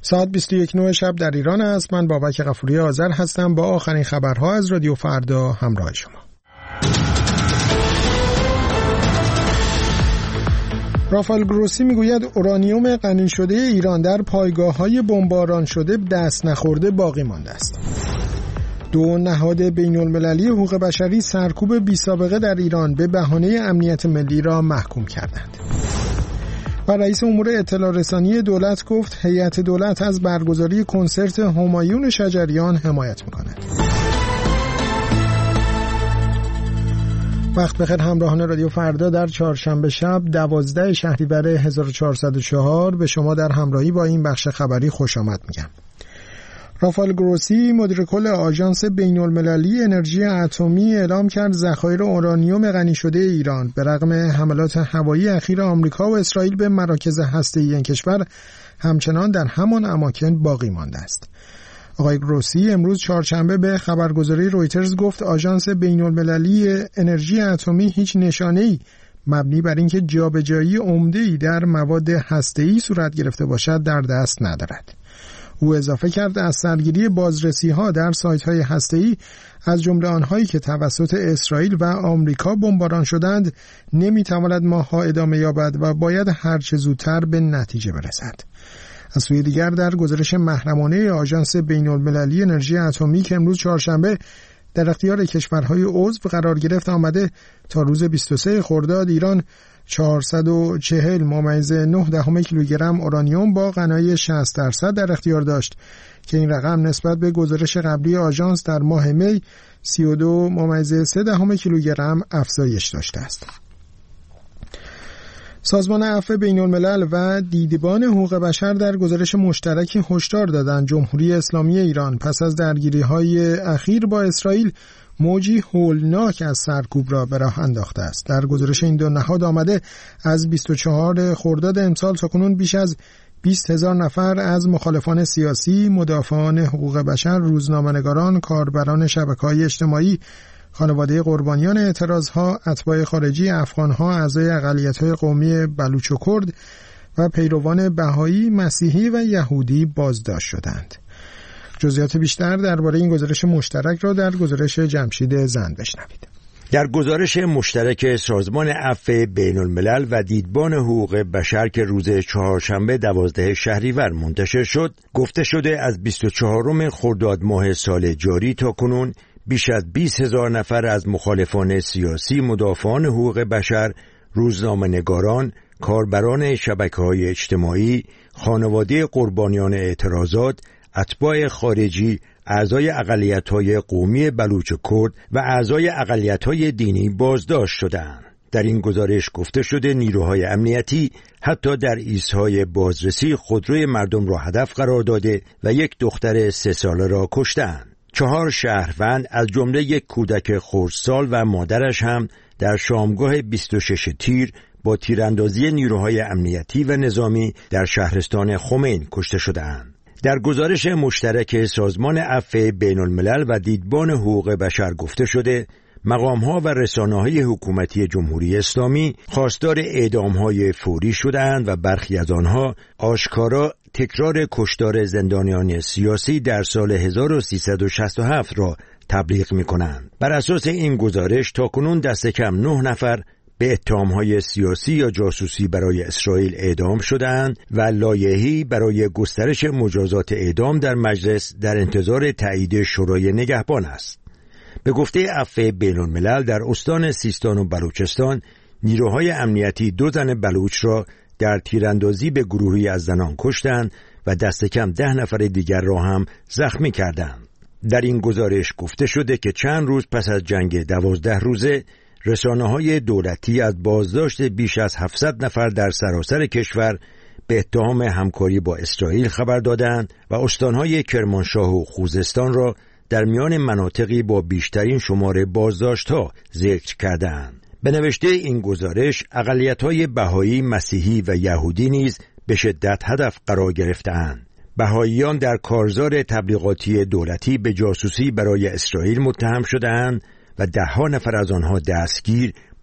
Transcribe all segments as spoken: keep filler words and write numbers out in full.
ساعت بیست و یک و نه شب در ایران است. من بابک غفوری آذر هستم با آخرین خبرها از رادیو فردا همراه شما. رافائل گروسی میگوید اورانیوم غنی شده ایران در پایگاه‌های بمباران شده دست نخورده باقی مانده است. دو نهاد بین‌المللی حقوق بشری سرکوب بی‌سابقه در ایران به بهانه امنیت ملی را محکوم کردند. و رئیس امور اطلاع رسانی دولت گفت هیئت دولت از برگزاری کنسرت همایون شجریان حمایت می‌کند. وقت بخیر همراهان رادیو فردا. در چهارشنبه شب دوازده شهریور هزار و چهارصد و چهار به شما در همراهی با این بخش خبری خوش آمد میگم. رافائل گروسی مدیر کل آژانس بین‌المللی انرژی اتمی اعلام کرد ذخایر اورانیوم غنی شده ایران به رغم حملات هوایی اخیر آمریکا و اسرائیل به مراکز هسته‌ای این کشور همچنان در همان اماکن باقی مانده است. آقای گروسی امروز چهارشنبه به خبرگزاری رویترز گفت آژانس بین‌المللی انرژی اتمی هیچ نشانه‌ای مبنی بر اینکه جابجایی عمده‌ای در مواد هسته‌ای صورت گرفته باشد در دست ندارد. او اضافه کرد از سرگیری بازرسی‌ها در سایت‌های هسته‌ای از جمله آنهایی که توسط اسرائیل و آمریکا بمباران شدند نمی‌تواند ماه‌ها ادامه یابد و باید هر چه زودتر به نتیجه برسد. از سوی دیگر در گزارش محرمانه آژانس بین‌المللی انرژی اتمی که امروز چهارشنبه در اختیار کشورهای عضو قرار گرفت آمده تا روز بیست و سوم خرداد ایران چهارصد و چهل ممیز نه دهم کیلوگرم اورانیوم با غنایی شصت درصد در اختیار داشت که این رقم نسبت به گزارش قبلی آژانس در ماه می سی و دو ممیز سه دهم کیلوگرم افزایش داشته است. سازمان عفو بین‌الملل و دیدبان حقوق بشر در گزارش مشترکی هشدار دادند جمهوری اسلامی ایران پس از درگیری‌های اخیر با اسرائیل موجی هولناک از سرکوب را به راه انداخته است. در گزارش این دو نهاد آمده از بیست و چهارم خرداد امسال تاکنون بیش از بیست هزار نفر از مخالفان سیاسی، مدافعان حقوق بشر، روزنامه‌نگاران، کاربران شبکه‌های اجتماعی، خانواده قربانیان اعتراضها، اتباع خارجی، افغانها، اعضای اقلیت‌های قومی بلوچ و کرد و پیروان بهایی، مسیحی و یهودی بازداشت شدند. جزئیات بیشتر درباره این گزارش مشترک را در گزارش جمشید زند بشنوید. در گزارش مشترک سازمان عفو بین‌الملل و دیدبان حقوق بشر که روز چهارشنبه دوازده شهریور منتشر شد، گفته شده از بیست و چهارم خرداد ماه سال جاری تا کنون بیش از بیست هزار نفر از مخالفان سیاسی، مدافعان حقوق بشر، روزنامه‌نگاران، کاربران شبکه‌های اجتماعی، خانواده قربانیان اعتراضات، اتباع خارجی، اعضای اقلیت‌های قومی بلوچ و کرد و اعضای اقلیت‌های دینی بازداشت شدند. در این گزارش گفته شده نیروهای امنیتی حتی در ایستگاه بازرسی خودروی مردم را هدف قرار داده و یک دختر سه ساله را کشتند. چهار شهروند از جمله یک کودک خردسال و مادرش هم در شامگاه بیست و شش تیر با تیراندازی نیروهای امنیتی و نظامی در شهرستان خمین کشته شدند. در گزارش مشترک سازمان عفو بین‌الملل و دیدبان حقوق بشر گفته شده مقام‌ها و رسانه‌های حکومتی جمهوری اسلامی خواستار اعدام‌های فوری شدند و برخی از آنها آشکارا تکرار کشتار زندانیان سیاسی در سال هزار و سیصد و شصت و هفت را تبلیغ می‌کنند. بر اساس این گزارش تاکنون دست کم نه نفر به اتهام‌های سیاسی یا جاسوسی برای اسرائیل اعدام شدند و لایحه‌ای برای گسترش مجازات اعدام در مجلس در انتظار تایید شورای نگهبان است. به گفته عفو بین‌الملل در استان سیستان و بلوچستان نیروهای امنیتی دو زن بلوچ را در تیراندازی به گروهی از زنان کشتند و دست کم ده نفر دیگر را هم زخمی کردند. در این گزارش گفته شده که چند روز پس از جنگ دوازده روزه رسانه‌های دولتی از بازداشت بیش از هفتصد نفر در سراسر کشور به اتهام همکاری با اسرائیل خبر دادند و استانهای کرمانشاه و خوزستان را در میان مناطقی با بیشترین شمار بازداشت‌ها ذکر کردند. به نوشته این گزارش اقلیت‌های بهایی، مسیحی و یهودی نیز به شدت هدف قرار گرفته‌اند. بهاییان در کارزار تبلیغاتی دولتی به جاسوسی برای اسرائیل متهم شده‌اند و ده‌ها نفر از آنها دستگیر،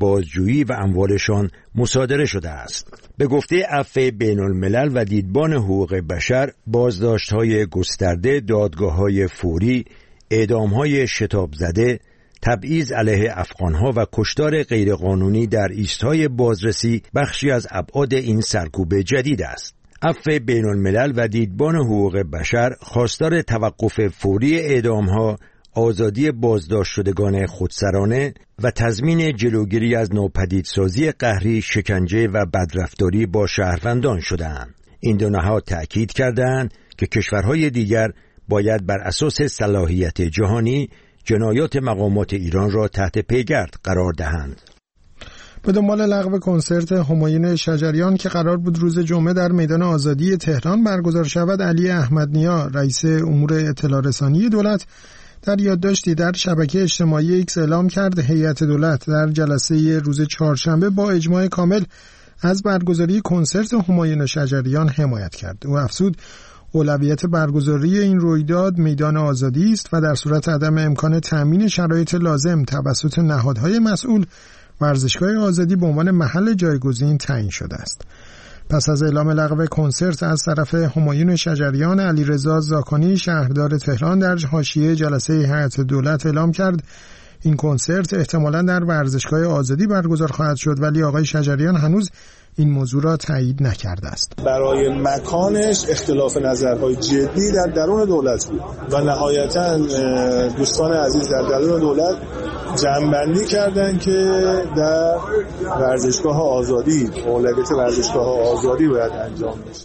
بازجویی و اموالشان مصادره شده است. به گفته عفو بین الملل و دیدبان حقوق بشر، بازداشت‌های گسترده، دادگاه‌های فوری، اعدام‌های شتاب زده، تبعیض علیه افغان‌ها و کشتار غیرقانونی در ایست‌های بازرسی بخشی از ابعاد این سرکوب جدید است. عفو بین الملل و دیدبان حقوق بشر خواستار توقف فوری اعدام‌ها، آزادی بازداشت شدگان خودسرانه و تضمین جلوگیری از ناپدیدسازی قهری، شکنجه و بدرفتاری با شهروندان شدند. این دو نهاد تأکید کردند که کشورهای دیگر باید بر اساس صلاحیت جهانی جنایات مقامات ایران را تحت پیگرد قرار دهند. به دنبال لغو کنسرت همایون شجریان که قرار بود روز جمعه در میدان آزادی تهران برگزار شود، علی احمدنیا رئیس امور اطلاع رسانی دولت در یادداشتی در شبکه اجتماعی ایکس اعلام کرد هیئت دولت در جلسه روز چهارشنبه با اجماع کامل از برگزاری کنسرت همایون شجریان حمایت کرد. او افزود اولویت برگزاری این رویداد میدان آزادی است و در صورت عدم امکان تامین شرایط لازم توسط نهادهای مسئول، ورزشگاه آزادی به عنوان محل جایگزین تعیین شده است. پس از اعلام لغو کنسرت از طرف همایون شجریان، علیرضا زاکانی شهردار تهران در حاشیه جلسه هیئت دولت اعلام کرد این کنسرت احتمالاً در ورزشگاه آزادی برگزار خواهد شد، ولی آقای شجریان هنوز این موضوع را تایید نکرده است. برای مکانش اختلاف نظرهای جدی در درون دولت بود و نهایتاً دوستان عزیز در درون دولت جمع‌بندی کردن که در ورزشگاه آزادی، اولویت ورزشگاه آزادی باید انجام بشه.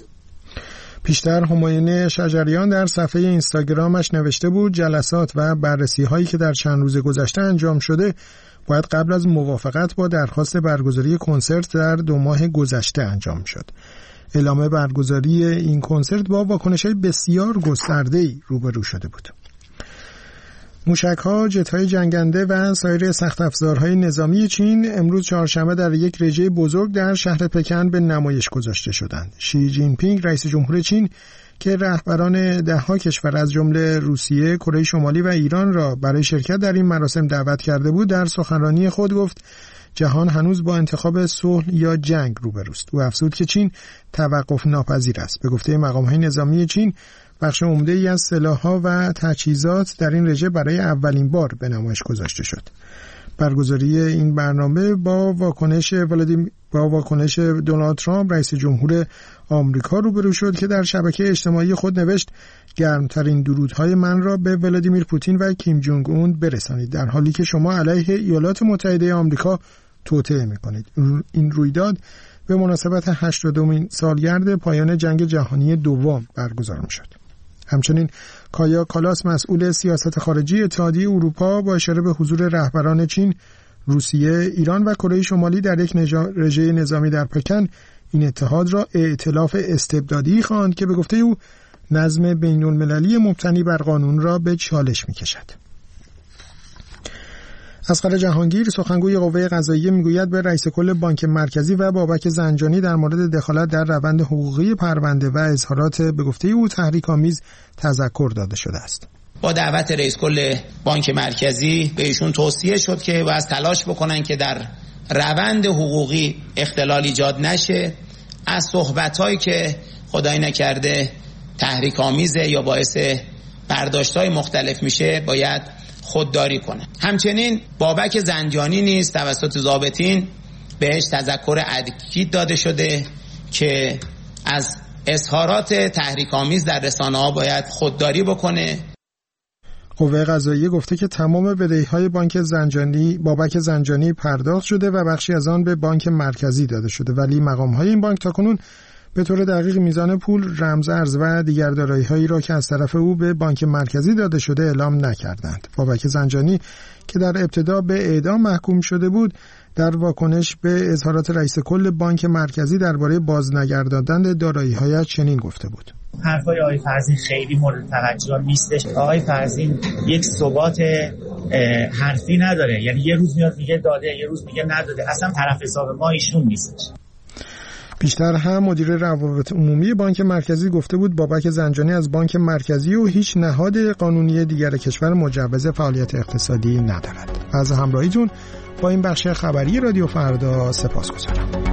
پیشتر همایون شجریان در صفحه اینستاگرامش نوشته بود جلسات و بررسی هایی که در چند روز گذشته انجام شده باید قبل از موافقت با درخواست برگزاری کنسرت در دو ماه گذشته انجام شد. اعلام برگزاری این کنسرت با واکنش‌های بسیار گسترده‌ای روبرو شده بود. موشک‌ها، جت‌های جنگنده و سایر سخت افزارهای نظامی چین امروز چهارشنبه در یک رژه بزرگ در شهر پکن به نمایش گذاشته شدند. شی جین پینگ رئیس جمهور چین که رهبران ده‌ها کشور از جمله روسیه، کره شمالی و ایران را برای شرکت در این مراسم دعوت کرده بود، در سخنرانی خود گفت جهان هنوز با انتخاب صلح یا جنگ روبروست. او افزود که چین توقف ناپذیر است. به گفته مقام‌های نظامی چین، بخش عمده‌ای از سلاح‌ها و تجهیزات در این رژه برای اولین بار به نمایش گذاشته شد. برگزاری این برنامه با واکنش ولادیمیر با واکنش دونالد ترامپ رئیس جمهور آمریکا روبرو شد که در شبکه اجتماعی خود نوشت گرمترین درودهای من را به ولادیمیر پوتین و کیم جونگ اون برسانید، در حالی که شما علیه ایالات متحده آمریکا توطئه می‌کنید. این رویداد به مناسبت هشتادمین سالگرد پایان جنگ جهانی دوم برگزار می‌شد. همچنین کایا کالاس مسئول سیاست خارجی اتحادیه اروپا با اشاره به حضور رهبران چین، روسیه، ایران و کره شمالی در یک رژه نظامی در پکن این اتحاد را ائتلاف استبدادی خواند که به گفته او نظم بین المللی مبتنی بر قانون را به چالش می‌کشد. اصغر جهانگیر سخنگوی قوه قضاییه میگوید به رئیس کل بانک مرکزی و بابک زنجانی در مورد دخالت در روند حقوقی پرونده و اظهارات به گفته او تحریک‌آمیز تذکر داده شده است. با دعوت رئیس کل بانک مرکزی به ایشون توصیه شد که باید تلاش بکنن که در روند حقوقی اختلال ایجاد نشه، از صحبت‌هایی که خدای نکرده تحریک‌آمیزه یا باعث برداشت‌های مختلف میشه باید خودداری کنه. همچنین بابک زنجانی نیز توسط ضابطین بهش تذکر اکید داده شده که از اظهارات تحریک‌آمیز در رسانه‌ها باید خودداری بکنه. قوه قضاییه گفته که تمام بدهی‌های بانک زنجانی بابک زنجانی پرداخت شده و بخشی از آن به بانک مرکزی داده شده، ولی مقام‌های این بانک تاکنون به طور دقیق میزان پول، رمزارز و دیگر دارایی‌هایی را که از طرف او به بانک مرکزی داده شده اعلام نکردند. بابک زنجانی که در ابتدا به اعدام محکوم شده بود، در واکنش به اظهارات رئیس کل بانک مرکزی درباره بازنگرداندن دارایی‌هایش چنین گفته بود: حرفای آقای فرزین خیلی مورد توجه نیستش. آقای فرزین یک ثبات حرفی نداره، یعنی یه روز میاد میگه داده، یه روز میگه نداده. اصلا طرف حساب ما ایشون نیستش. بیشتر هم مدیر روابط عمومی بانک مرکزی گفته بود بابک زنجانی از بانک مرکزی و هیچ نهاد قانونی دیگر کشور مجوز فعالیت اقتصادی ندارد. از همراهیتون با این بخش خبری رادیو فردا سپاسگزارم.